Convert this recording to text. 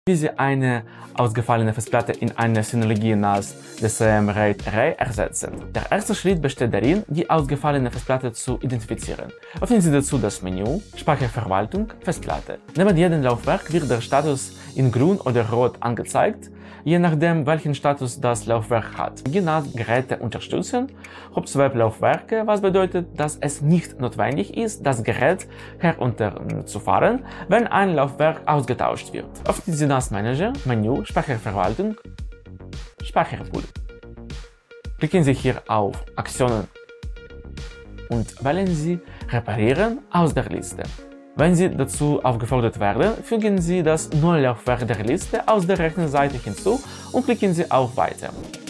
Wie Sie eine ausgefallene Festplatte in eine Synologie NAS DCM RAID Array ersetzen. Der erste Schritt besteht darin, die ausgefallene Festplatte zu identifizieren. Öffnen Sie dazu das Menü Speicherverwaltung Festplatte. Neben jedem Laufwerk wird der Status in grün oder rot angezeigt, je nachdem welchen Status das Laufwerk hat. Die NAS-Geräte unterstützen Hub-Swap-Laufwerke, was bedeutet, dass es nicht notwendig ist, das Gerät herunterzufahren, wenn ein Laufwerk ausgetauscht wird. Öffnen Sie NAS Manager, Menü Speicherverwaltung, Speicherpool. Klicken Sie hier auf Aktionen und wählen Sie Reparieren aus der Liste. Wenn Sie dazu aufgefordert werden, fügen Sie das neue Laufwerk der Liste aus der rechten Seite hinzu und klicken Sie auf Weiter.